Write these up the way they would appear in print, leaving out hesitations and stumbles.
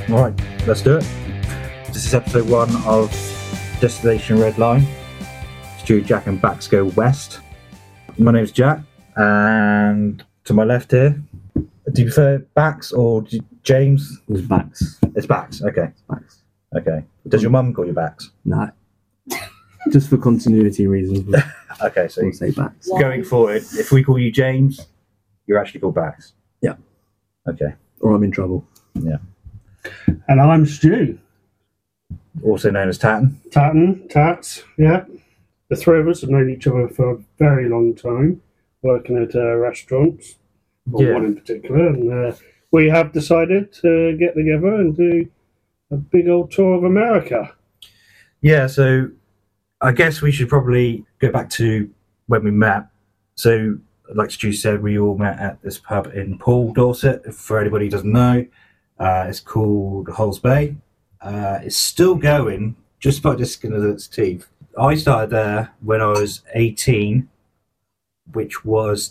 All right, let's do it. This is episode 1 of Destination Red Line. Stu, Jack and Bax go west. My name's Jack, and to my left here, do you prefer Bax or James? It was Bax. It's Bax, okay. Bax. Okay. Does your mum call you Bax? No. Just for continuity reasons. Okay, so I'll say Bax. going forward, if we call you James, you're actually called Bax? Yeah. Okay. Or I'm in trouble. Yeah. And I'm Stu. Also known as Tatton. Tats, yeah. The three of us have known each other for a very long time, working at restaurants, or Yeah. one in particular, and we have decided to get together and do a big old tour of America. Yeah, so I guess we should probably go back to when we met. So, like Stu said, we all met at this pub in Poole, Dorset. For anybody who doesn't know, it's called Halls Bay. It's still going, just by the skin of its teeth. I started there when I was 18, which was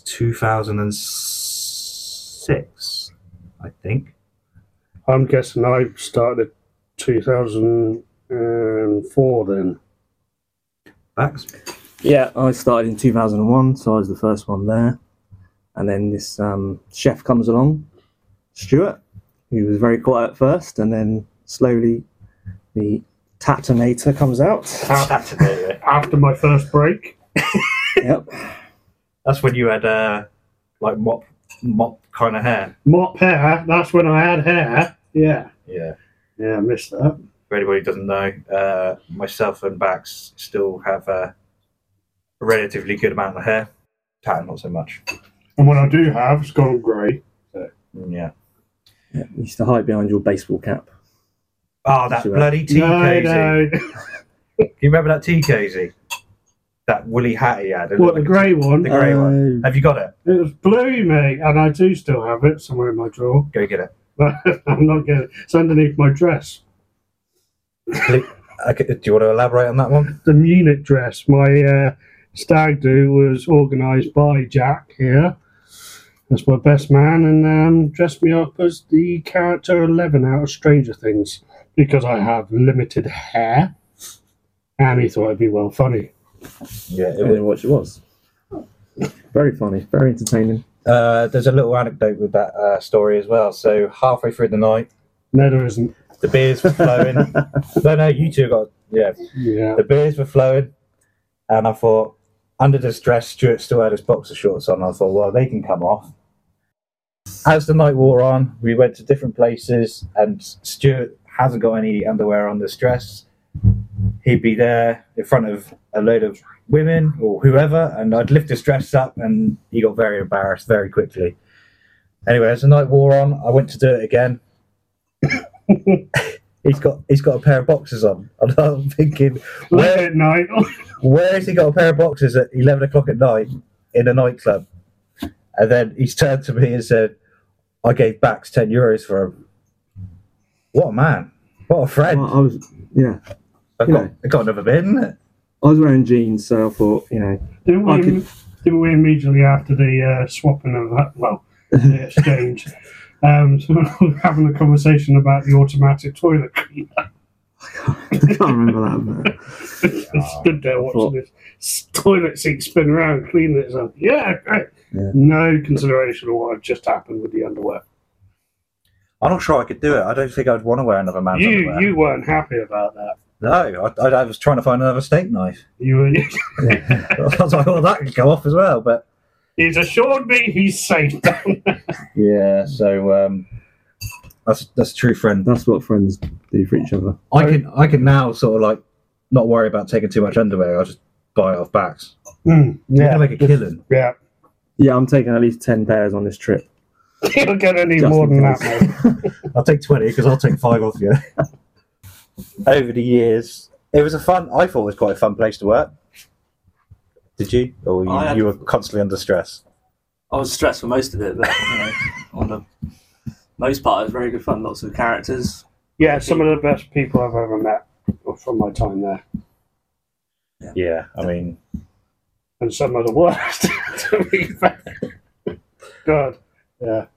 2006, I think. I'm guessing I started 2004 then. Bax? Yeah, I started in 2001, so I was the first one there. And then this chef comes along, Stuart, who was very quiet at first, and then slowly the Tattonator comes out. After my first break. Yep. That's when you had like mop kind of hair. Mop hair, that's when I had hair. Yeah. Yeah. Yeah, I missed that. For anybody who doesn't know, myself and Bax still have a relatively good amount of hair. Tatton, not so much. And what I do have, it's gone grey. Yeah. Yeah, you used to hide behind your baseball cap. Oh, that Sure. bloody tea cozy. No. Can you remember that tea cozy? That woolly hat he had. What, the grey one? The grey one. Have you got it? It was blue, mate, and I do still have it somewhere in my drawer. Go get it. I'm not getting it. It's underneath my dress. Okay, do you want to elaborate on that one? The Munich dress. My stag do was organised by Jack here. That's my best man, and dressed me up as the character 11 out of Stranger Things because I have limited hair, and he thought it'd be well funny. Yeah. I didn't know what it was. Very funny, very entertaining. There's a little anecdote with that story as well. So halfway through the night, No, there isn't. the beers were flowing. No, you two got, yeah. Yeah. The beers were flowing, and I thought, under this dress, Stuart still had his boxer shorts on. I thought, well, they can come off. As the night wore on, we went to different places, and Stuart hasn't got any underwear on this dress. He'd be there in front of a load of women or whoever, and I'd lift his dress up, and he got very embarrassed very quickly. Anyway, as the night wore on, I went to do it again. He's got a pair of boxers on, and I'm thinking, Late at night. where has he got a pair of boxers at 11 o'clock at night in a nightclub? And then he's turned to me and said, I gave Bax €10 for him. What a man. What a friend. Well, I was, yeah. I got another bit, isn't it? I was wearing jeans, so I thought, Didn't we immediately after the swapping of that, the exchange, so we were having a conversation about the automatic toilet cleaner. I can't remember that. But Stood there watching this toilet seat spin around, cleaning itself. Yeah, great. Yeah. No consideration of what had just happened with the underwear. I'm not sure I could do it. I don't think I'd want to wear another man's underwear. You weren't happy about that. No, I was trying to find another steak knife. You were. I was like, well, that could go off as well, but... He's assured me he's safe down there. Yeah, so that's a true friend. that's what friends do for each other. I can now sort of like not worry about taking too much underwear. I'll just buy it off Bax. You're gonna make a killing. Yeah. Yeah, I'm taking at least 10 pairs on this trip. You'll get any Just more in than case. that, mate. I'll take 20 because I'll take 5 off you. Over the years, I thought it was quite a fun place to work. Did you? Or you were constantly under stress? I was stressed for most of it, but on the most part, it was very good fun. Lots of characters. Yeah, some of the best people I've ever met from my time there. Yeah, I mean... And some of the worst, to be fair. God, yeah.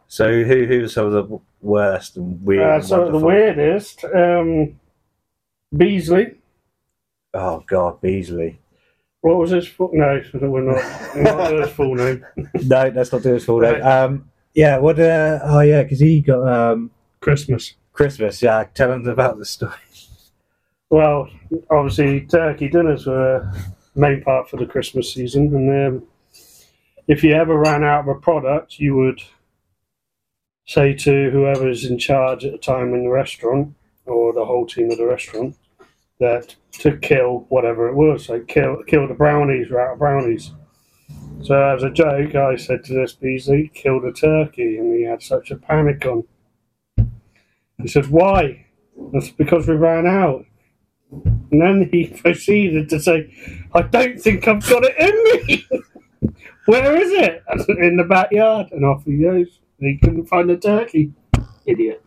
So who was some of the worst and weird? And So the wonderful? weirdest, Beasley. Oh God, Beasley. What was his full? No, we're not doing his full name. No, let's not do his full name. Right. Yeah. What? Oh yeah, because he got Christmas. Christmas. Yeah, tell him about the story. Well, obviously, turkey dinners were the main part for the Christmas season, and if you ever ran out of a product, you would say to whoever's in charge at the time in the restaurant, or the whole team of the restaurant, that to kill whatever it was, like kill the brownies, we're out of brownies. So as a joke, I said to this Beasley, kill the turkey, and he had such a panic on. He said, why? That's because we ran out. And then he proceeded to say, I don't think I've got it in me. Where is it? In the backyard. And off he goes. He couldn't find the turkey. Idiot.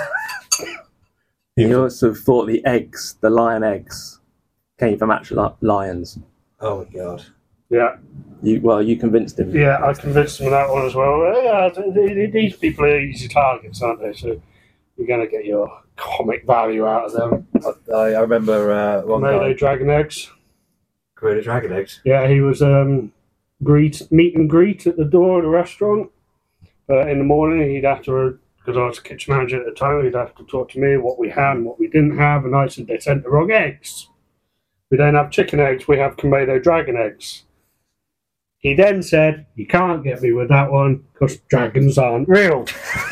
He also thought the lion eggs, came from actual lions. Oh my God. Yeah. You convinced him. Yeah, I convinced him of that one as well. Yeah, these people are easy targets, aren't they? So you're going to get your comic value out of them. I remember one Komodo guy. dragon eggs. Komodo dragon eggs. Yeah, he was meet and greet at the door of the restaurant. But in the morning, he'd have to, because I was the kitchen manager at the time, he'd have to talk to me what we had and what we didn't have. And I said, they sent the wrong eggs. We don't have chicken eggs, we have Komodo dragon eggs. He then said, you can't get me with that one because dragons aren't real.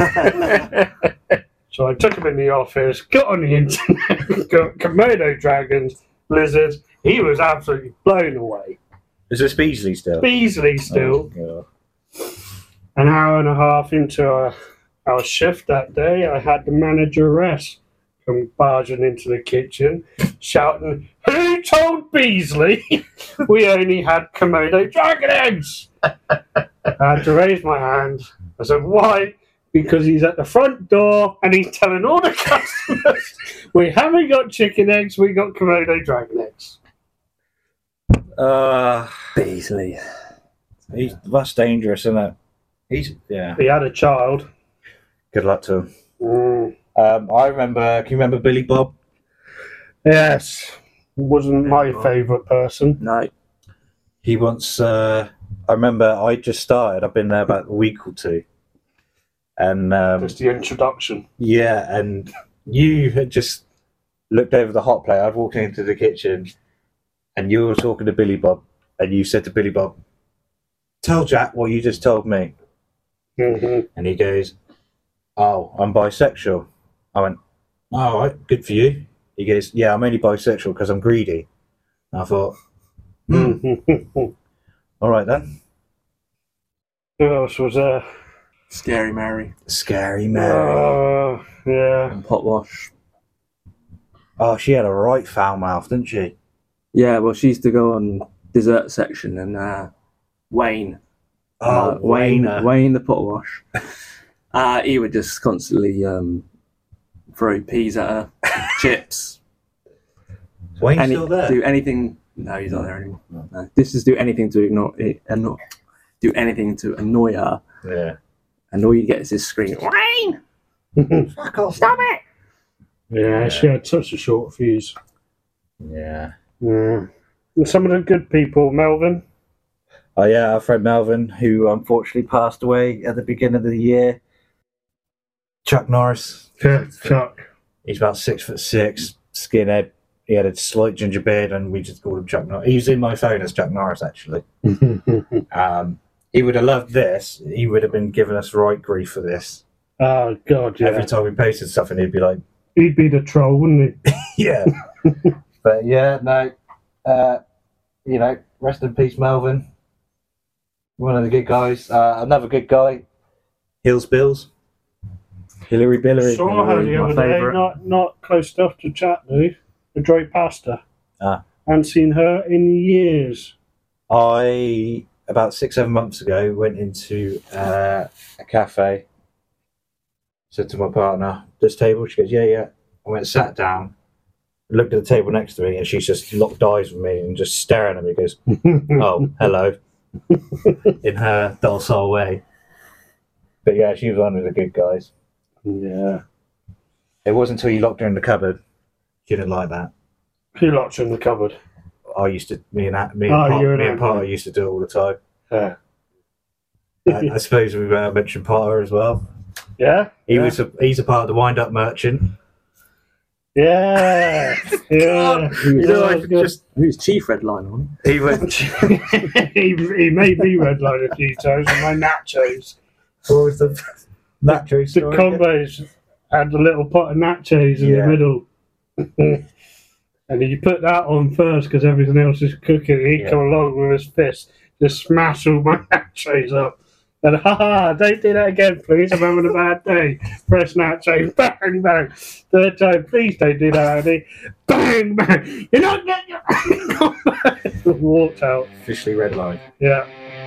So I took him in the office, got on the internet, got Komodo dragons, lizards. He was absolutely blown away. Is this Beasley still? Beasley still. Oh, An hour and a half into our shift that day, I had the manageress come barging into the kitchen, shouting, who told Beasley we only had Komodo dragon eggs? I had to raise my hand. I said, why? Because he's at the front door and he's telling all the customers, we haven't got chicken eggs, we got Komodo dragon eggs. Beasley. That's dangerous, isn't it? Yeah. He had a child. Good luck to him. Mm. I remember. Can you remember Billy Bob? Yes. Wasn't my favourite person. No. He once. I remember. I just started. I've been there about a week or two, and Just the introduction. yeah, and you had just looked over the hot plate. I'd walked into the kitchen, and you were talking to Billy Bob, and you said to Billy Bob, "Tell Jack what you just told me." Mm-hmm. And he goes, "Oh, I'm bisexual." I went, "All right, good for you." He goes, "Yeah, I'm only bisexual because I'm greedy." And I thought, all right then. Who else was there? Scary Mary. Scary Mary. Yeah. And Potwash. Oh, she had a right foul mouth, didn't she? Yeah, well, she used to go on dessert section, and Wayne. Oh, Wayne Wayne. the Potwash. He would just constantly throw peas at her, chips. Wayne's still there. Do anything. No, he's not there anymore. No. This is do anything to do anything to annoy her, Yeah. and all you get is this scream, Wayne! Fuck off. Stop it! Yeah, she had such a short fuse. Yeah. Yeah. And some of the good people, Melvin. Oh yeah, our friend Melvin, who unfortunately passed away at the beginning of the year. Chuck Norris. Yeah, Chuck. He's about 6'6", skinhead. He had a slight ginger beard, and we just called him Chuck Norris. He was in my phone as Chuck Norris, actually. He would have loved this. He would have been giving us right grief for this. Oh, God, yeah. Every time we posted something, he'd be like, He'd be the troll, wouldn't he? yeah. But yeah, no. Rest in peace, Melvin. One of the good guys. Another good guy, Hills Bills. Hillary Billery. Saw her the my other day, favourite. not close enough to chat, though. I drove past her. Ah. Hadn't seen her in years. I, about 6-7 months ago, went into a cafe. Said to my partner, "This table?" She goes, yeah. I went and sat down, looked at the table next to me, and she's just locked eyes with me and just staring at me. Goes, "Oh, hello," in her docile way. But yeah, she was one of the good guys. Yeah. It wasn't until you locked her in the cupboard. She didn't like that. Who locked you in the cupboard? I used to, me and you and Potter used to do it all the time. Yeah. I suppose we mentioned Potter as well. Yeah? He's a part of the wind-up merchant. Yeah. Yeah. Who's Chief Redline on? He went. he made me redline a few times with my nachos. What was the nacho The story? combos had a little pot of nachos in the middle. And you put that on first because everything else is cooking. He'd come along with his fist, just smash all my nachos up. And don't do that again, please. I'm having a bad day. Fresh nachos, bang, bang. Third time, please don't do that, Andy. Bang, bang. You're not getting your. Walked out. Officially red line. Yeah.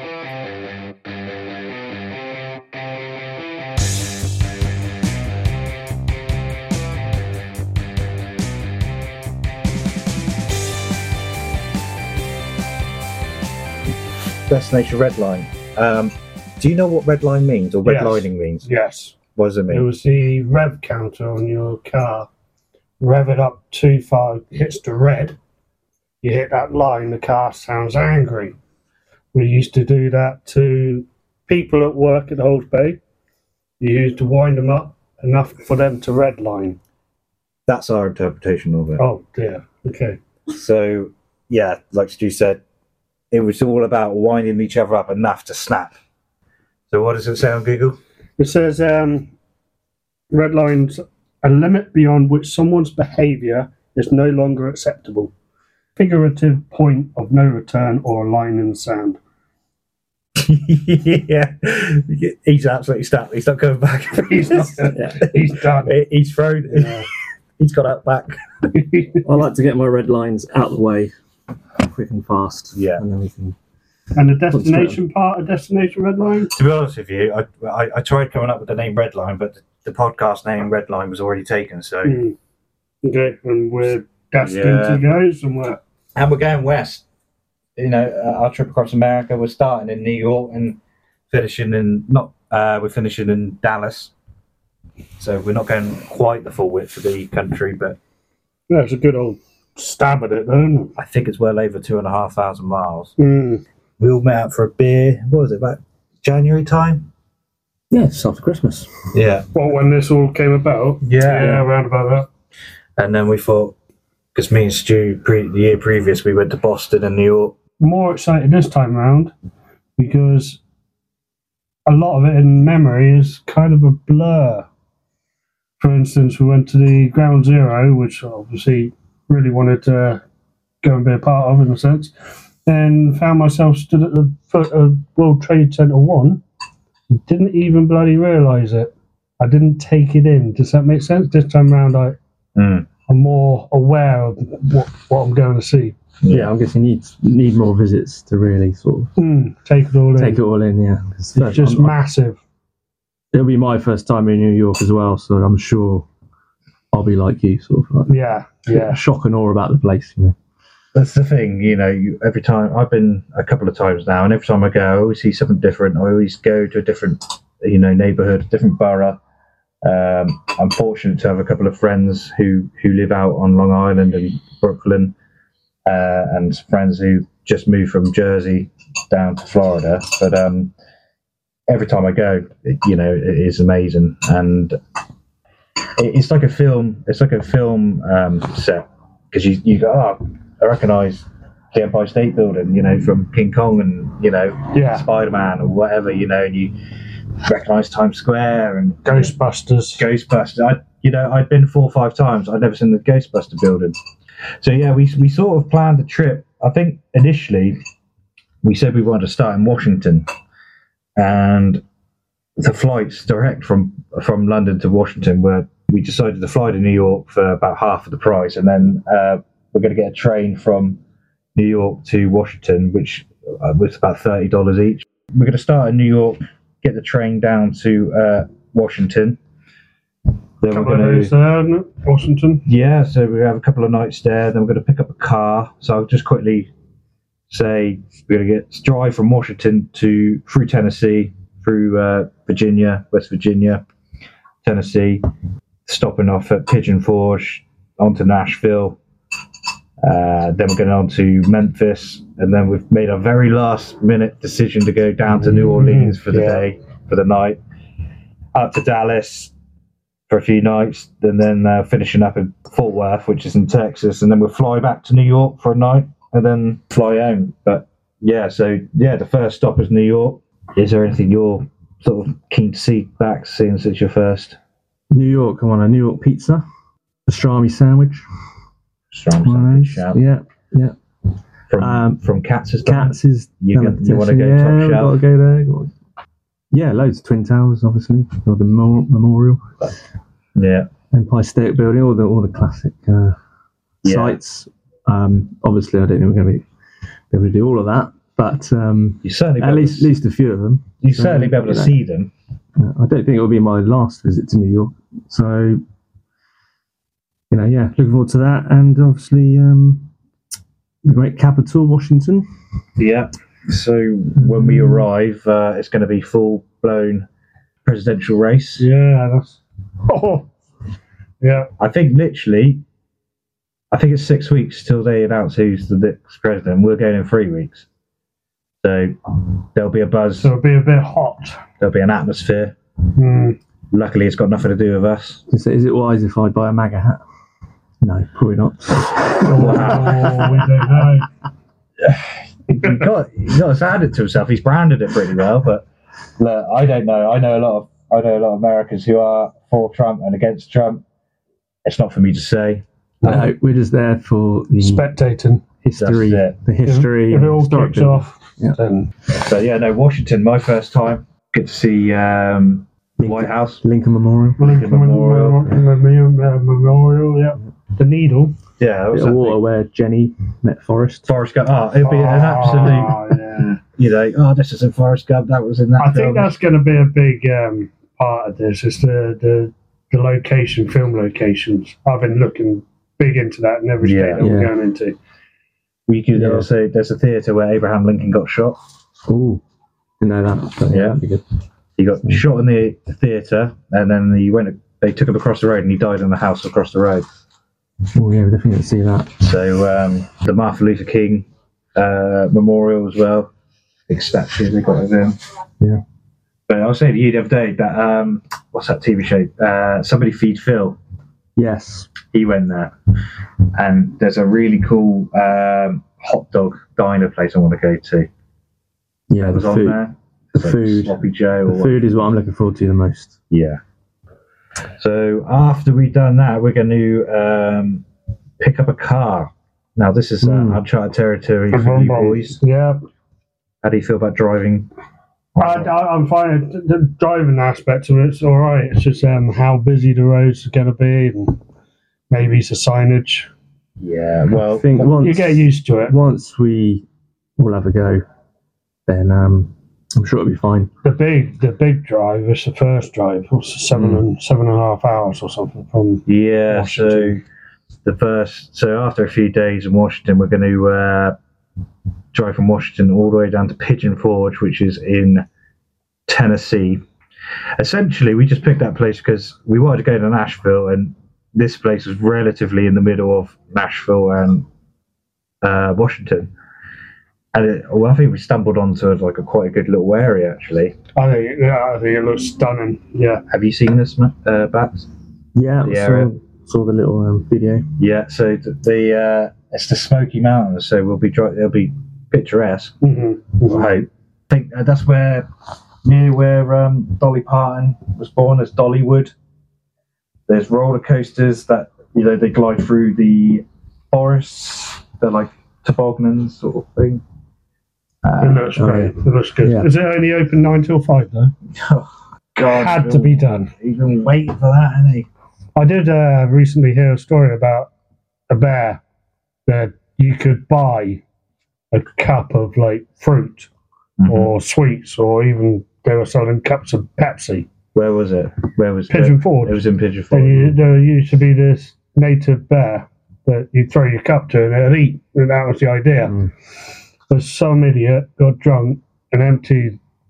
Destination red line. Do you know what red line means or redlining means? Yes. What does it It mean? was the rev counter on your car. Rev it up too far, hits the red. You hit that line, the car sounds angry. We used to do that to people at work at Holds Bay. You used to wind them up enough for them to redline. That's our interpretation of it. Oh dear. Okay. So, yeah, like Stu said, it was all about winding each other up enough to snap. So what does it say on Google? It says red lines a limit beyond which someone's behaviour is no longer acceptable. Figurative point of no return or a line in the sand. Yeah, he's absolutely stuck. He's not coming back. He's not. He's done. He's thrown. Yeah. He's got out back. I like to get my red lines out of the way quick and fast. Yeah. And then we can. And the destination part of Destination Red Line? To be honest with you, I tried coming up with the name Redline, but the podcast name Redline was already taken. So, Okay, and we're destined to go somewhere. and we're going west. You know, our trip across America. We're starting in New York and finishing in we're finishing in Dallas. So we're not going quite the full width of the country, but Yeah, it's a good old stab at it, though, isn't it? I think it's well over 2,500 miles. Mm. We all met out for a beer. What was it, about January time? Yeah, it's after Christmas. Yeah. Well, when this all came about? Yeah, around about that. And then we thought, because me and Stu, the year previous, we went to Boston and New York. More excited this time round because a lot of it in memory is kind of a blur. For instance, we went to the Ground Zero, which obviously really wanted to go and be a part of in a sense, and found myself stood at the foot of World Trade Center 1. Didn't even bloody realise it. I didn't take it in. Does that make sense? This time round, I'm more aware of what I'm going to see. Yeah, I guess you need more visits to really sort of Take it all in. take it all in. Yeah, It's just massive. It'll be my first time in New York as well, so I'm sure I'll be like you, sort of like Yeah. shock and awe about the place. You know. That's the thing, you know, every time, I've been a couple of times now, and every time I go, I always see something different. I always go to a different, neighbourhood, different borough. I'm fortunate to have a couple of friends who live out on Long Island and Brooklyn, and friends who just moved from Jersey down to Florida. But every time I go, it is amazing, and it's like a film. It's like a film set, because you go, I recognise the Empire State Building, from King Kong and Spider-Man or whatever, and you recognise Times Square and Ghostbusters. I'd been 4 or 5 times. I'd never seen the Ghostbuster building. So yeah, we sort of planned the trip. I think initially we said we wanted to start in Washington, and the flights direct from London to Washington we decided to fly to New York for about half of the price, and then we're going to get a train from New York to Washington, which was about $30 each. We're going to start in New York, get the train down to Washington. Then Couple of days there, isn't it? Washington. Yeah, so we have a couple of nights there. Then we're going to pick up a car. So I'll just quickly say we're going to drive from Washington through Tennessee, through Virginia, West Virginia, Tennessee, stopping off at Pigeon Forge, on to Nashville. Then we're going on to Memphis, and then we've made a very last minute decision to go down to New Orleans for the day, for the night, up to Dallas for a few nights, and then finishing up in Fort Worth, which is in Texas, and then we'll fly back to New York for a night, and then fly home. But the first stop is New York. Is there anything you're sort of keen to see back, seeing as it's your first? New York, I want a New York pizza, pastrami sandwich. Strong sandwich, shout. Yeah. From Katz's. Katz's. You want to go top shelf? Got to go there. Yeah, loads of Twin Towers, obviously, or the Memorial. Yeah. Empire State Building, all the classic sites. Obviously, I don't think we're going to be able to do all of that, but you certainly at least a few of them. You certainly be able to see them. I don't think it will be my last visit to New York, so looking forward to that, and obviously the great capital, Washington. Yeah. So when we arrive, it's going to be full blown presidential race. Yeah. Yeah. I think it's 6 weeks till they announce who's the next president. We're going in 3 weeks. So there'll be a buzz. So it'll be a bit hot. There'll be an atmosphere. Luckily, it's got nothing to do with us. Is it wise if I buy a MAGA hat? No, probably not. We don't know. He's got to hand it to himself. He's branded it pretty well, but look, I don't know. I know a lot of Americans who are for Trump and against Trump. It's not for me to say. No, we're just there for the spectating history. That's it. The history. If it all kicks off. Yeah. Then. So Washington, my first time. Get to see the White House, Lincoln Memorial. Memorial, yeah. The Needle. Yeah, The water where Jenny met Forrest. Forrest Gump. It'll be an absolute. This is in Forrest Gump. That was in that. I think that's going to be a big part of this. Is the film locations. I've been looking big into that in every state that we're going into. We could also. There's a theatre where Abraham Lincoln got shot. Ooh, didn't know that. But that'd be good. He got shot in the theatre, and then they took him across the road, and he died in the house across the road. Oh yeah, we definitely didn't see that. So the Martin Luther King memorial as well, big statue they got of him. Yeah. But I was saying to you the other day that what's that TV show? Somebody Feed Phil. Yes. He went there, and there's a really cool hot dog diner place I want to go to. Yeah, that was on there. The food. Sloppy Joe. The food is what I'm looking forward to the most. Yeah. So after we've done that, we're going to pick up a car. Now this is uncharted territory for you boys. Yeah. How do you feel about driving? I'm fine. The driving aspect of it's all right. It's just how busy the roads are going to be, and maybe it's the signage. Yeah, well, I think you get used to it. Once we all have a go, then I'm sure it'll be fine. The big drive is the first drive. It's 7.5 hours or something from Washington. So after a few days in Washington, we're going to drive from Washington all the way down to Pigeon Forge, which is in Tennessee. Essentially, we just picked that place because we wanted to go to Nashville, and this place was relatively in the middle of Nashville and Washington. And I think we stumbled onto quite a good little area, actually. I think it looks stunning. Yeah. Have you seen this, Bats? Yeah, saw the little video. Yeah, so it's the Smoky Mountains, so it'll be picturesque. Mm-hmm. I hope. I think that's near where Dolly Parton was born. There's Dollywood. There's roller coasters that they glide through the forests. They're like tobogganans sort of thing. It looks great. It looks good. Yeah. Is it only open 9 till 5 though? Oh, God, had to be done. Even wait for that, ain't he? I did recently hear a story about a bear that you could buy a cup of fruit or sweets, or even they were selling cups of Pepsi. Where was it? Pigeon Forge? It was in Pigeon Forge. And there used to be this native bear that you'd throw your cup to and it'd eat, and that was the idea. But some idiot got drunk and emptied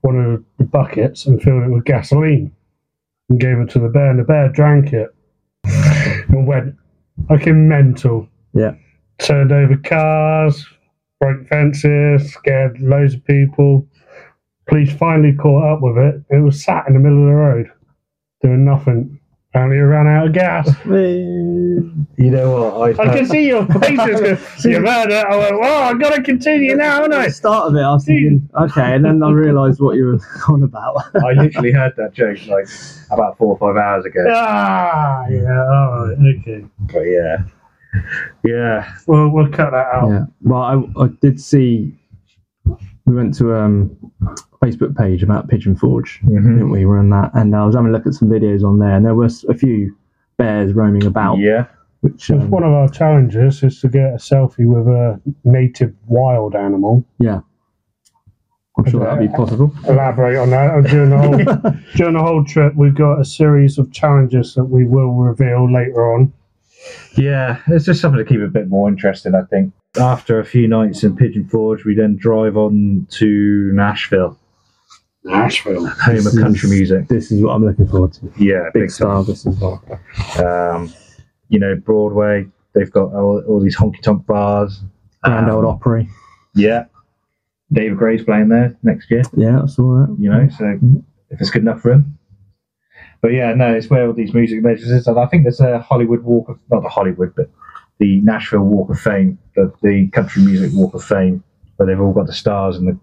one of the buckets and filled it with gasoline and gave it to the bear, and the bear drank it and went fucking mental. Yeah. Turned over cars, broke fences, scared loads of people. Police finally caught up with it. It was sat in the middle of the road doing nothing. Apparently it ran out of gas. You know what? I can see your faces. You heard it. I went, well, I've got to continue now, haven't I? At the start of it, I was thinking, okay, and then I realised what you were on about. I literally heard that joke like about 4 or 5 hours ago. Ah, yeah, all right, okay. But yeah. We'll cut that out. Yeah. Well, I did see. We went to a Facebook page about Pigeon Forge, didn't we? We were on that, and I was having a look at some videos on there, and there was a few bears roaming about. Yeah. Which One of our challenges is to get a selfie with a native wild animal. yeah, I'm sure that'll be possible. Elaborate on that. During the whole trip, we've got a series of challenges that we will reveal later on. Yeah, it's just something to keep it a bit more interesting, I think. After a few nights in Pigeon Forge, we then drive on to Nashville, Nashville, home of country music. This is what I'm looking forward to. Yeah, Big star. This is what. You know, Broadway, they've got all these honky-tonk bars. Grand Old Opry. Yeah. David Gray's playing there next year, Yeah, I saw that. you know, so if it's good enough for him. But yeah, no, it's where all these music legends is. And I think there's a Hollywood Walk of, not the Hollywood, but the Nashville Walk of Fame, the Country Music Walk of Fame, where they've all got the stars in the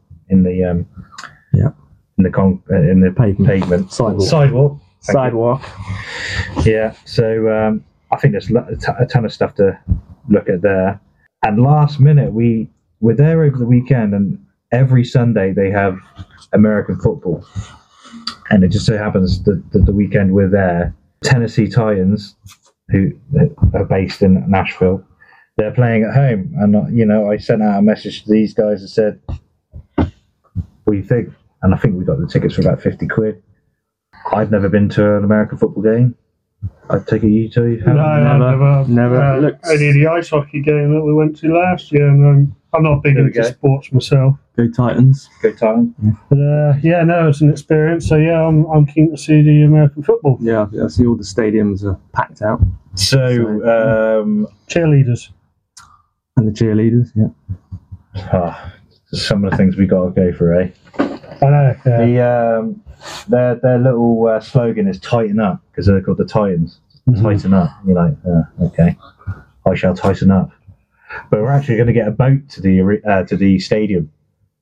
pavement. Sidewalk. Sidewalk. Yeah, so I think there's a ton of stuff to look at there. And last minute, we were there over the weekend, and every Sunday they have American football. And it just so happens that the weekend we're there, Tennessee Titans, who are based in Nashville, they're playing at home. And, you know, I sent out a message to these guys and said, what do you think? And I think we got the tickets for about 50 quid. I've never been to an American football game. I take it you two haven't? Never. Only the ice hockey game that we went to last year, and I'm not big There we into go. sports myself. Go Titans. Go Titans. But yeah, no, it's an experience. So yeah, I'm keen to see the American football. Yeah, I see all the stadiums are packed out. So, Cheerleaders. And the cheerleaders, yeah. some of the things we got to go for, eh? I know. Yeah. Their little slogan is "Tighten Up" because they're called the Titans. Tighten up. You're like, okay, I shall tighten up. But we're actually going to get a boat to the stadium.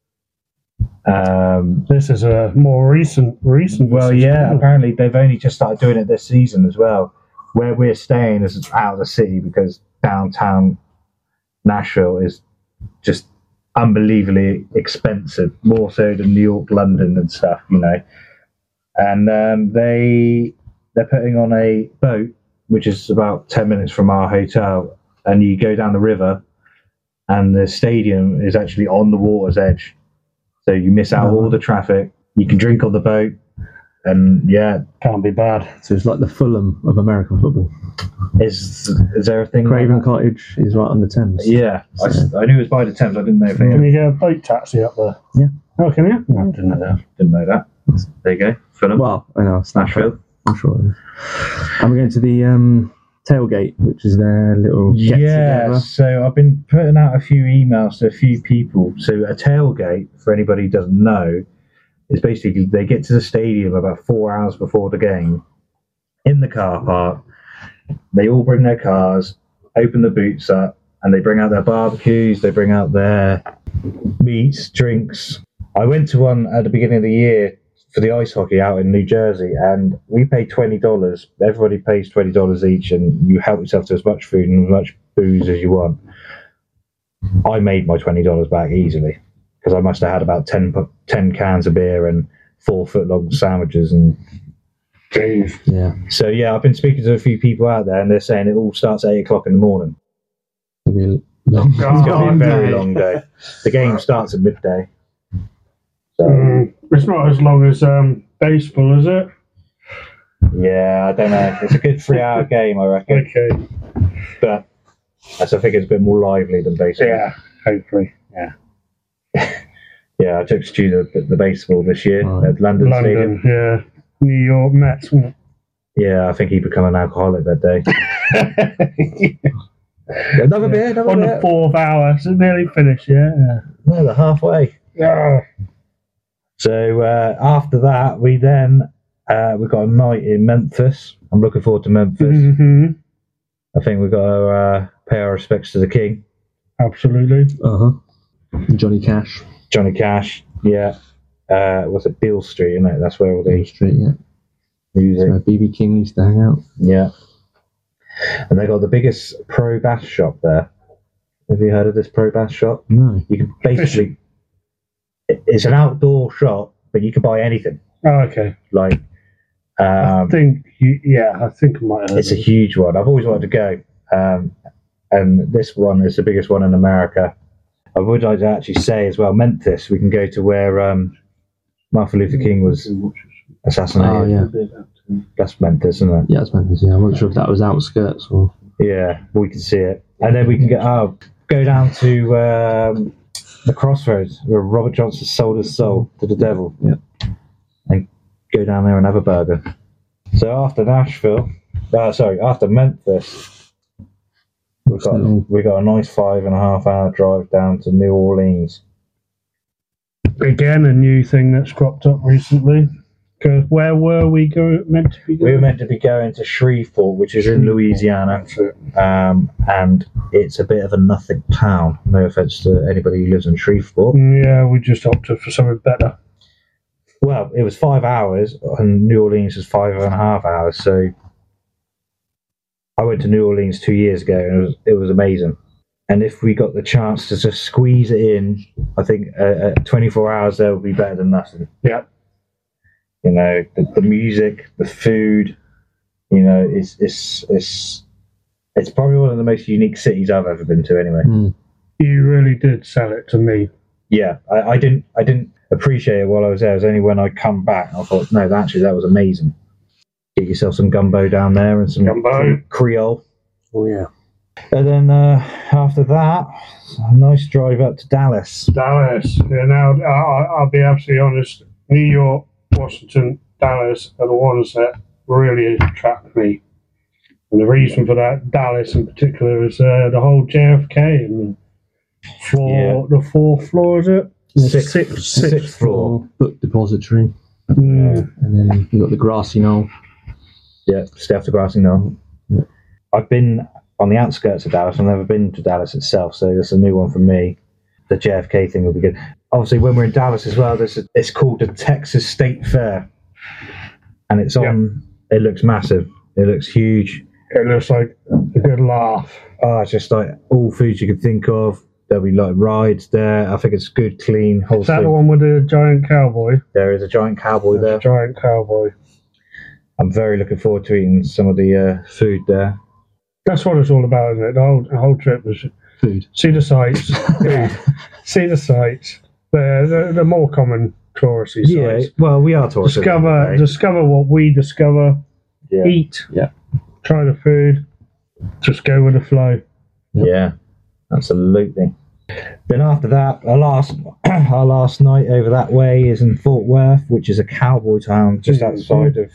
This is a more recent. Well, yeah. Apparently, they've only just started doing it this season as well. Where we're staying is out of the city because downtown Nashville is just unbelievably expensive, more so than New York, London, and stuff, you know. And they're putting on a boat, which is about 10 minutes from our hotel, and you go down the river, and the stadium is actually on the water's edge, so you miss out all the traffic. You can drink on the boat, and yeah, Can't be bad. So it's like the Fulham of American football. is there a thing? Craven like that? Cottage is right on the Thames. Yeah, I knew it was by the Thames. I didn't know if Can you get a boat taxi up there? Yeah. Oh, can you? No, Didn't know that. There you go. Fulham. Well, I know, it's Nashville. I'm sure it is. And we're going to the tailgate, which is their little get Yeah, together. so I've been putting out a few emails to a few people. So a tailgate, for anybody who doesn't know, is basically they get to the stadium about 4 hours before the game in the car park. They all bring their cars, open the boots up, and they bring out their barbecues, they bring out their meats, drinks. I went to one at the beginning of the year for the ice hockey out in New Jersey, and we paid $20. Everybody pays $20 each, and you help yourself to as much food and as much booze as you want. I made my $20 back easily because I must have had about 10 cans of beer and 4 foot-long sandwiches. And Yeah. so, yeah, I've been speaking to a few people out there, and they're saying it all starts at 8 o'clock in the morning. It'll be a long It's going to be a very day. long day. The game starts at midday. So, It's not as long as baseball, is it? yeah, I don't know. It's a good 3-hour game, I reckon. Okay. But I think it's a bit more lively than baseball. Yeah, hopefully. Yeah. Yeah, I took Stu to the baseball this year Right. at London Stadium. London, yeah. New York Mets, wasn't Yeah, I think he become an alcoholic that day. it? Another beer, another On the beer. 4th hour, so nearly finished, yeah. No, they're halfway. Yeah. So after that, we got a night in Memphis. I'm looking forward to Memphis. Hmm. I think we've got to pay our respects to the King, Absolutely. Johnny Cash, Johnny Cash. Yeah, what's it? Beale Street, isn't it? That's where all Main the Street, yeah. music. Where BB King used to hang out. Yeah, and they got the biggest pro bass shop there. Have you heard of this pro bass shop? No. You can basically, it's an outdoor shop, but you can buy anything. Oh, okay. Like, I think I might have heard it's a of it. huge one. I've always wanted to go, and this one is the biggest one in America. I would like to actually say as well, Memphis. We can go to where Martin Luther King was assassinated. Oh, yeah. That's Memphis, isn't it? Yeah, it's Memphis, yeah. I'm not sure if that was outskirts or... Yeah, we can see it, and then we can go down to the crossroads where Robert Johnson sold his soul to the devil. Yeah. And go down there and have a burger. So after after Memphis, we got a nice 5.5 hour drive down to New Orleans. Again, a new thing that's cropped up recently. Because where were we meant to be We were going? meant to be going to Shreveport, which is in Louisiana, and it's a bit of a nothing town. No offense to anybody who lives in Shreveport. Yeah, we just opted for something better. Well, it was 5 hours, and New Orleans was 5.5 hours. So I went to New Orleans 2 years ago, and it was amazing. And if we got the chance to just squeeze it in, I think 24 hours there would be better than nothing. Yeah. You know, the music, the food. You know, it's probably one of the most unique cities I've ever been to. Anyway. Mm. You really did sell it to me. Yeah, I didn't appreciate it while I was there. It was only when I come back I thought, no, actually that was amazing. Get yourself some gumbo down there and some Creole. Oh, yeah. And then after that, a nice drive up to Dallas. Dallas. Yeah, now, I'll be absolutely honest. New York, Washington, Dallas are the ones that really attract me. And the reason for that, Dallas in particular, is the whole JFK and the 4th floor, is it? Sixth floor. Book depository. Mm. And then you've got the grassy knoll. Yeah, Steph the Grassy Knoll. Yeah. I've been on the outskirts of Dallas. I've never been to Dallas itself, so that's a new one for me. The JFK thing will be good. Obviously, when we're in Dallas as well, it's called the Texas State Fair, and it's on. It looks massive. It looks huge. It looks like a good laugh. Oh, it's just like all foods you can think of. There'll be like rides there. I think it's good, clean, Is that the wholesome. one with the giant cowboy? There is a giant cowboy there. Giant cowboy. I'm very looking forward to eating some of the food there. That's what it's all about, isn't it? The whole trip was Food. see the sights, see the sights. The more common touristy Yeah, sites. well, we are tourists. Discover what we discover. Yeah. Eat. Yeah. Try the food. Just go with the flow. Yeah, absolutely. Then after that, our last night over that way is in Fort Worth, which is a cowboy town just outside of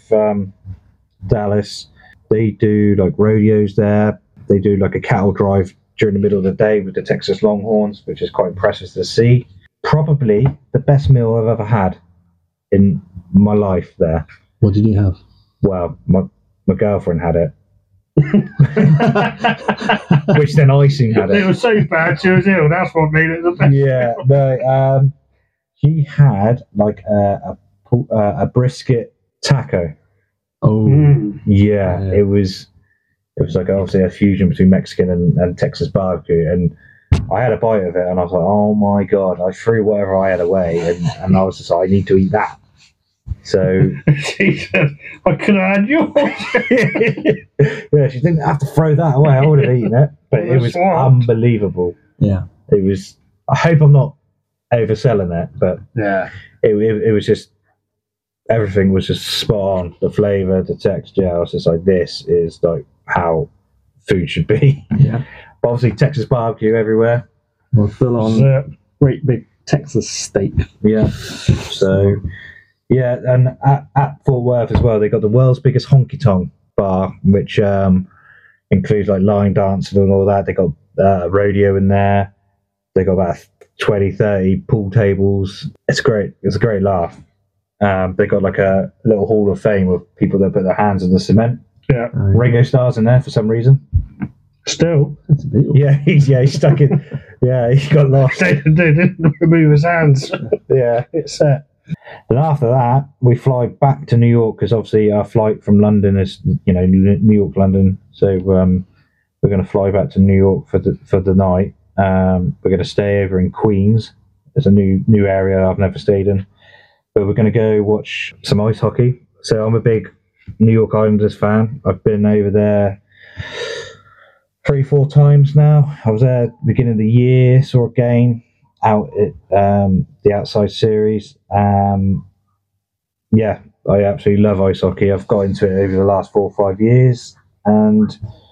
Dallas. They do like rodeos there. They do like a cattle drive during the middle of the day with the Texas Longhorns, which is quite impressive to see. Probably the best meal I've ever had in my life there. What did you have? Well, my girlfriend had it. Which then icing had It it. was so bad she was ill. That's what made it the best. Yeah, no. He had like a brisket taco. Oh, Yeah, Yeah. it was like obviously a fusion between Mexican and Texas barbecue, and I had a bite of it, and I was like, oh my god! I threw whatever I had away, and I was just like, I need to eat that. So She said, I could have had yours. yeah, she didn't have to throw that away. I would have eaten it, but it was Swamped. unbelievable. yeah. It was. I hope I'm not overselling it, but Yeah. it was just everything was just spot on. The flavour, the texture. I was just like, this is like how food should be. Yeah. But obviously, Texas barbecue everywhere. Well, full on So, great big Texas steak. Yeah. So, yeah, and at Fort Worth as well, they got the world's biggest honky tonk bar, which includes like line dancing and all that. They got rodeo in there. They got about 20, 30 pool tables. It's great. It's a great laugh. They got like a little hall of fame of people that put their hands in the cement. Yeah. Ringo Starr's in there for some reason. Still. That's a Beatle. Yeah, he's stuck in. Yeah, he got lost. They didn't remove his hands. Yeah. It's set. And after that, we fly back to New York because obviously our flight from London is, New York, London. So we're going to fly back to New York for the night. We're going to stay over in Queens. It's a new area I've never stayed in. But we're going to go watch some ice hockey. So I'm a big New York Islanders fan. I've been over there 3-4 times now. I was there at the beginning of the year, saw a game out at the Outside Series. Yeah, I absolutely love ice hockey. I've got into it over the last 4 or 5 years. And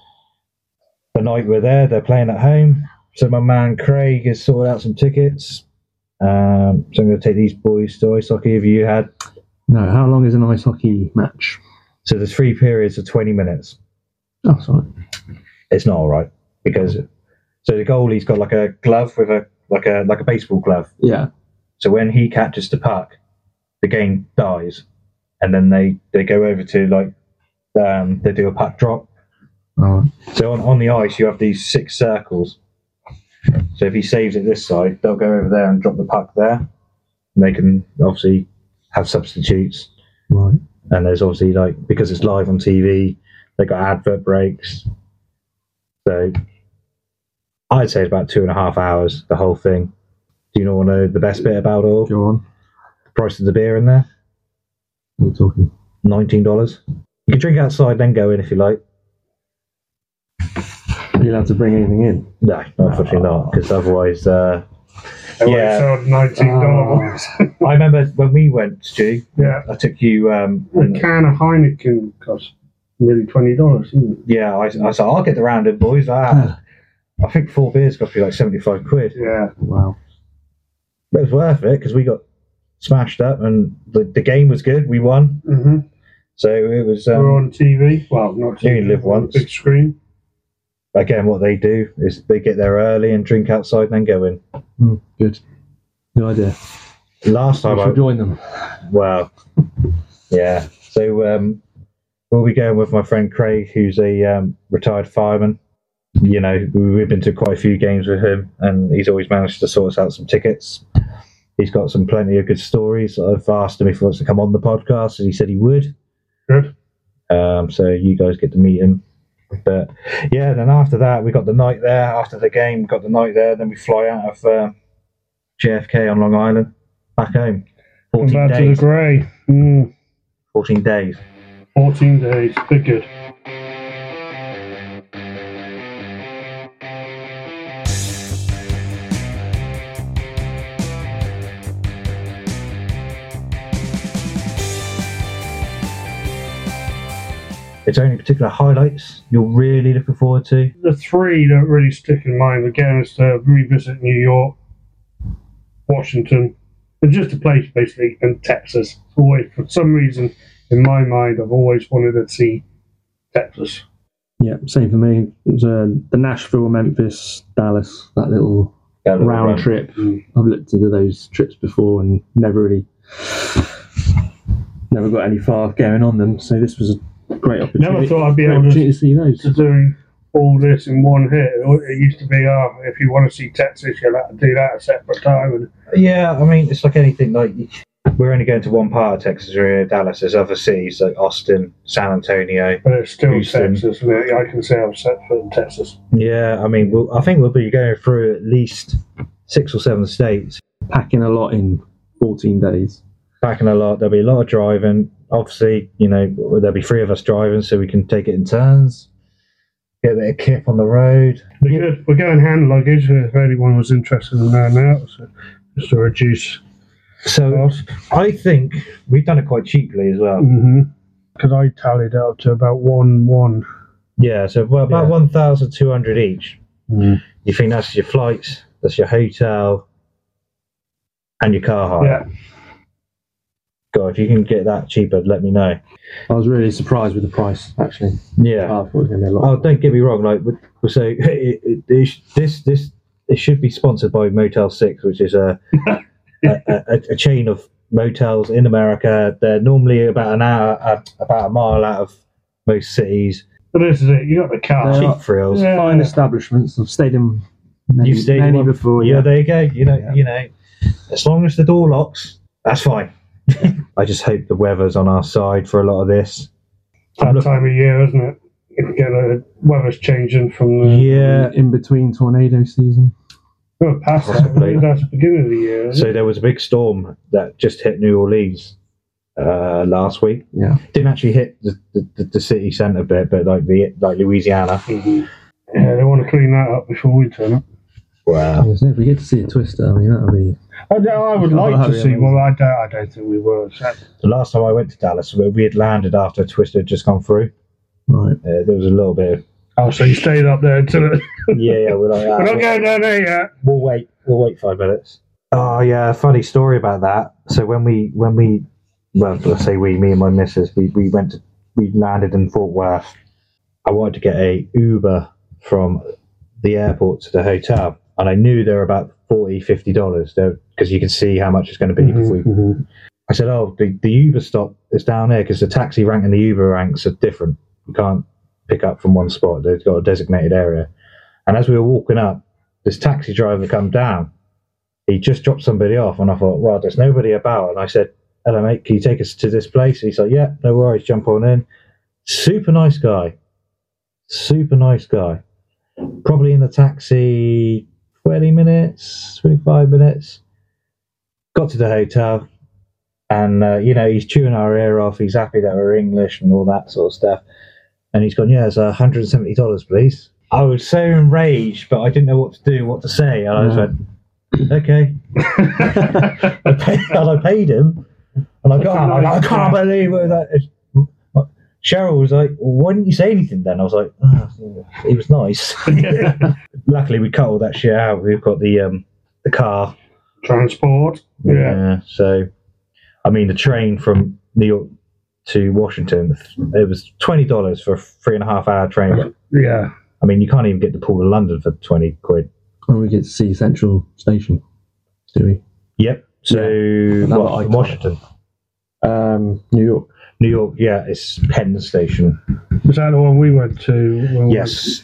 the night we're there, they're playing at home. So my man Craig has sorted out some tickets. So I'm going to take these boys to ice hockey. Have you had? No, how long is an ice hockey match? So there's 3 periods of 20 minutes. Oh, sorry. It's not all right because the goalie's got like a glove with like a baseball glove. Yeah. So when he catches the puck, the game dies, and then they go over to they do a puck drop. Oh. So on the ice you have these 6 circles. So if he saves it this side, they'll go over there and drop the puck there. And they can obviously have substitutes. Right. And there's obviously because it's live on TV, they got advert breaks. So I'd say it's about 2.5 hours, the whole thing. Do you not want to know the best bit about it all? Go on. The price of the beer in there? We're talking. $19. You can drink outside, then go in if you like. Are you allowed to bring anything in? No, unfortunately not, because otherwise... They Yeah. sold $19. I remember when we went, Stu, Yeah. I took you... A can of Heineken cost nearly $20, isn't it? yeah, I said, I'll get the round in, boys. I think 4 beers cost me like 75 quid. Yeah. Wow. But it was worth it, because we got smashed up, and the game was good. We won. Mm-hmm. So it was... We're on TV. Well, not You TV. only live once. Big screen. Again, what they do is they get there early and drink outside and then go in. Good. Good idea. Last time I should join them. well, yeah. So we'll be going with my friend Craig, who's a retired fireman. We've been to quite a few games with him, and he's always managed to sort us out some tickets. He's got plenty of good stories. I've asked him if he wants to come on the podcast, and he said he would. Good. So you guys get to meet him. But yeah, then after that, we got the night there. After the game, we got the night there. Then we fly out of JFK on Long Island, back home. 14 Back to the days. grey. 14 days. 14 days. Big good. Is there any particular highlights you're really looking forward to? The 3 that really stick in mind again is to revisit New York, Washington, and just a place basically in Texas. Always, for some reason, in my mind, I've always wanted to see Texas. Yeah, same for me. It was the Nashville, Memphis, Dallas, that little round trip. I've looked into those trips before and never got any far going on them. So this was a great opportunity. Never thought I'd be Great able opportunity to to see those. do all this in one hit. It used to be, if you want to see Texas, you'll have to do that at a separate time. And Yeah, I mean, it's like anything. We're only going to one part of Texas, we're in Dallas. There's other cities like Austin, San Antonio. but it's still Houston. Texas. Isn't it? I can say I'm set for Texas. Yeah, I mean, I think we'll be going through at least 6 or 7 states. Packing a lot in 14 days. Packing a lot. There'll be a lot of driving. Obviously, there'll be 3 of us driving, so we can take it in turns. Get a bit of kip on the road. Be good. We're going hand luggage if anyone was interested in that now. So just to reduce So cost. I think we've done it quite cheaply as well. Because I tallied up to about 1-1. Yeah, so about 1,200 each. You think that's your flights, that's your hotel, and your car hire. Yeah. God, if you can get that cheaper, let me know. I was really surprised with the price, actually. Yeah. I thought it was going to be a lot. Oh, don't get me wrong. Like, so it should be sponsored by Motel 6, which is a chain of motels in America. They're normally about an hour, about a mile out of most cities. But this is it. You got the car. Yeah. Cheap thrills. Yeah. Fine establishments. I've stayed in many, You've stayed in many one before. Yeah, there you go. You know, as long as the door locks, that's fine. I just hope the weather's on our side for a lot of this. That time of year, isn't it? You get the weather's changing from the Yeah. In between tornado season. past that. Possibly. That's the beginning of the year. Isn't So there was a big storm that just hit New Orleans last week. Yeah. Didn't actually hit the city centre bit, but like Louisiana. it? Yeah, they want to clean that up before we turn up. Wow. So if we get to see a Twister, I mean, that'll be. I would like to see. Well, I don't think we will. The last time I went to Dallas, we had landed after Twister had just gone through. Right. There was a little bit of Oh, so you stayed up there until it. yeah. We're like, We're not going down there yet. We'll wait 5 minutes. Oh yeah, funny story about that. So when we well, let's say me and my missus, we landed in Fort Worth. I wanted to get a Uber from the airport to the hotel, and I knew they were about $40-50 because you can see how much it's going to be. If we, I said, oh, the Uber stop is down there because the taxi rank and the Uber ranks are different. You can't pick up from one spot. They've got a designated area. And as we were walking up, this taxi driver come down. He just dropped somebody off, and I thought, well, there's nobody about. And I said, hello, mate, can you take us to this place? And he's like, yeah, no worries, jump on in. Super nice guy. Probably in the taxi 20 minutes, 25 minutes. Got to the hotel, and, he's chewing our ear off. He's happy that we're English and all that sort of stuff. And he's gone, yeah, it's $170, please. I was so enraged, but I didn't know what to do, what to say. And I just went, okay. I paid him. And I got him. I can't believe it. Cheryl was like, well, why didn't you say anything then? I was like, oh, he was nice. Luckily, we cut all that shit out. We've got the car. Transport. Yeah. So, I mean, the train from New York to Washington, it was $20 for a 3.5 hour train. Yeah. I mean, you can't even get to Pool of London for 20 quid. And we get to see Central Station, do we? Yep. So, Iconic. Washington. New York. New York, yeah, it's Penn Station. Was that the one we went to? Yes.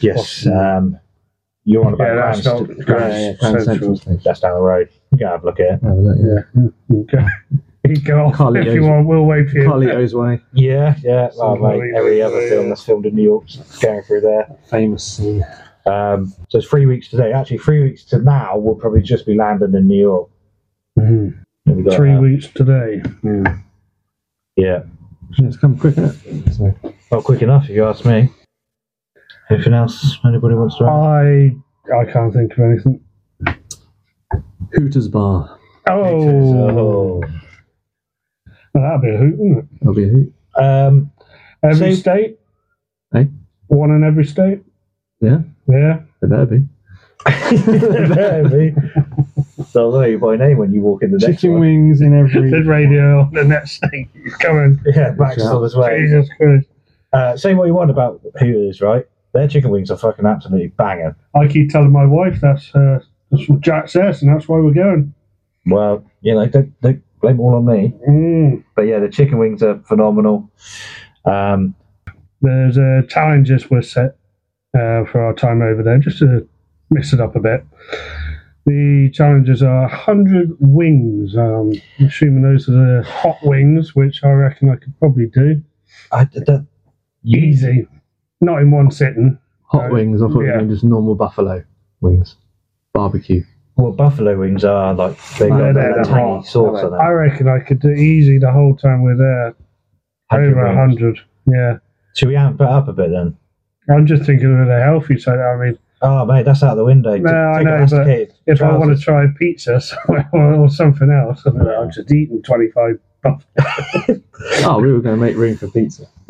You're on about that's Grand not Grand Central Station. That's down the road. You can have a look at it. Have a look, yeah. You go off Carlito's- if you want. We'll wait for you. Carlito's Way, Yeah. Well, mate, every other film that's filmed in New York's going through there. famous scene. So it's 3 weeks today. Actually, 3 weeks to now, we'll probably just be landing in New York. Mhm. Have we got 3 that? weeks today. Yeah. It's come quick, isn't it? So, Not quick enough, if you ask me. Anything else anybody wants to add? I can't think of anything. Hooters Bar. Oh, that'd be a hoot, wouldn't it? That'll be a hoot. Every So- state? Hey? One in every state? Yeah, Yeah. it better be. Maybe. So I'll know you by name when you walk in the next Chicken one. wings in every. Did radio on the next state. He's coming. Yeah, Max is on his way. Jesus Christ. Say what you want about Hooters, right? Their chicken wings are fucking absolutely banging. I keep telling my wife that's what Jack says, and that's why we're going. Well, don't blame it all on me. But yeah, the chicken wings are phenomenal. There's challenges were set for our time over there, just to mix it up a bit. The challenges are 100 wings. I'm assuming those are the hot wings, which I reckon I could probably do. Easy. Not in one sitting. Hot wings. I thought you yeah. were just normal buffalo wings. Barbecue. What buffalo wings are like, they've got they're that the tangy hot. sauce on I it. reckon I could do easy the whole time we're there. 100 Over wings. 100. Yeah. Should we amp it up a bit then? I'm just thinking of the healthy side. I mean, Oh, mate, that's out the window. No, I Take know, elasticated if I want to trousers. try pizza somewhere or something else, I'm just eating 25 buff. Oh, we were going to make room for pizza.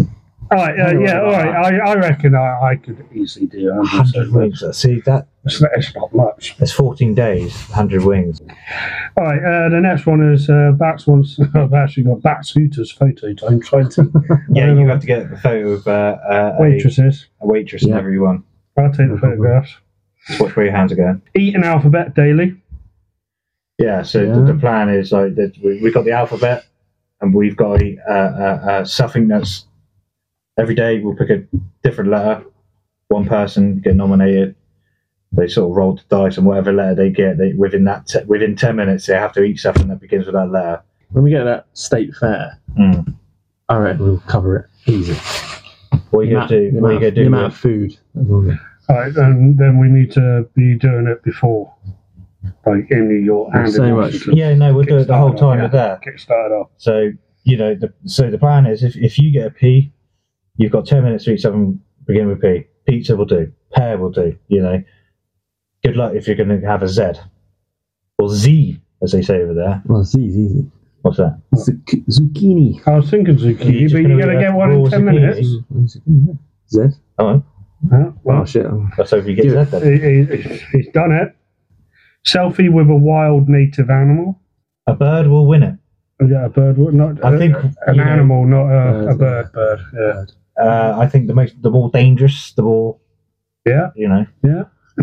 All right, yeah, all right. I reckon I could easily do 100 wings. See that? It's not much. It's 14 days, 100 wings. All right, the next one is Bats wants. I've actually got Bats Hooters photo time 20. Yeah, you have to get a photo of waitresses. a waitress and everyone. I'll take the photographs. Watch where your hands are going. Eat an alphabet daily. Yeah, so the plan is like that. We've got the alphabet, and we've got something that's every day. We'll pick a different letter. One person get nominated. They sort of roll the dice, and whatever letter they get, within 10 minutes they have to eat something that begins with that letter. When we get to that state fair, I reckon we'll cover it easy. What are you going to do? What are you going to do? The amount of food. All right, and then we need to be doing it before, like in New York and in Washington. Yeah, no, we'll do it the whole time we're there. Get started off. So the plan is if you get a P, you've got 10 minutes to eat something beginning with P. Pizza will do. Pear will do. Good luck if you're going to have a Z or Z, as they say over there. Well, Z is easy. What's that? Zucchini. I was thinking zucchini, but you're going to get one in 10 minutes. Z. Oh, Well, shit. let's hope you get Z then. He's done it. Selfie with a wild native animal. A bird will win it. Yeah, a bird. Not. I think an animal, not a bird. Bird. Yeah. I think the more dangerous, the more. Yeah. Yeah.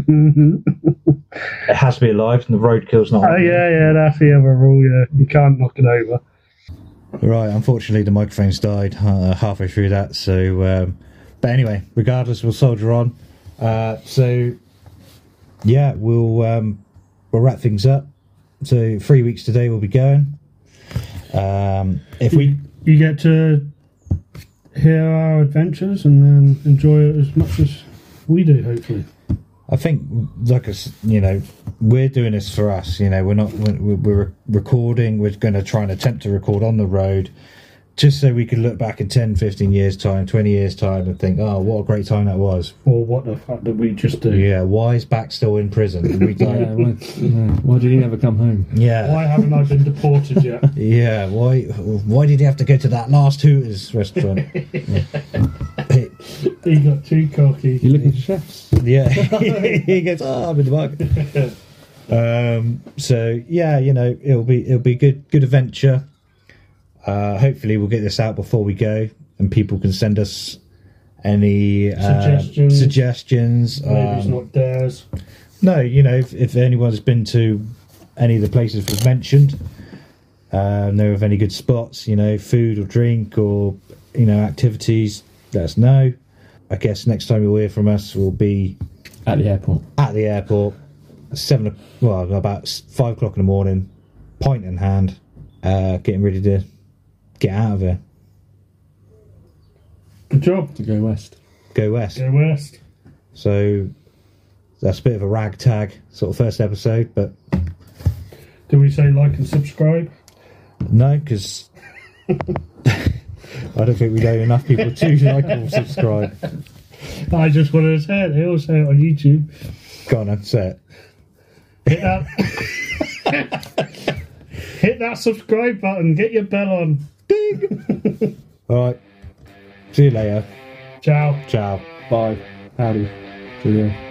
It has to be alive, and the roadkill's not. Oh yeah, that's the other rule. Yeah, you can't knock it over. Right. Unfortunately, the microphone's died halfway through that. So, but anyway, regardless, we'll soldier on. So, yeah, we'll wrap things up. So 3 weeks today we'll be going. If you get to hear our adventures and then enjoy it as much as we do, hopefully. I think, we're doing this for us. We're recording. We're going to try and attempt to record on the road, just so we can look back in 10, 15 years' time, 20 years' time, and think, oh, what a great time that was. Or what the fuck did we just do? Yeah, why is Back still in prison? Why did he never come home? Yeah. Why haven't I been deported yet? Yeah, why did he have to go to that last Hooters restaurant? He got too cocky. You're looking for chefs? Yeah. He goes, I'm in the market. So, yeah, it'll be good adventure. Hopefully we'll get this out before we go, and people can send us any suggestions. Maybe it's not theirs. No, if anyone's been to any of the places we've mentioned, know of any good spots, food or drink or activities, let us know. I guess next time you'll hear from us will be at the airport. About 5 o'clock in the morning, pint in hand, getting ready to get out of here. Good job. To go west. Go west. So that's a bit of a ragtag sort of first episode, but do we say like and subscribe? No, because I don't think we know enough people to like or subscribe. I just wanted to say it. They all say it on YouTube. Go on then, say it. Hit that. Hit that subscribe button. Get your bell on. Ding. All right. See you later. Ciao. Ciao. Bye. Howdy. See you.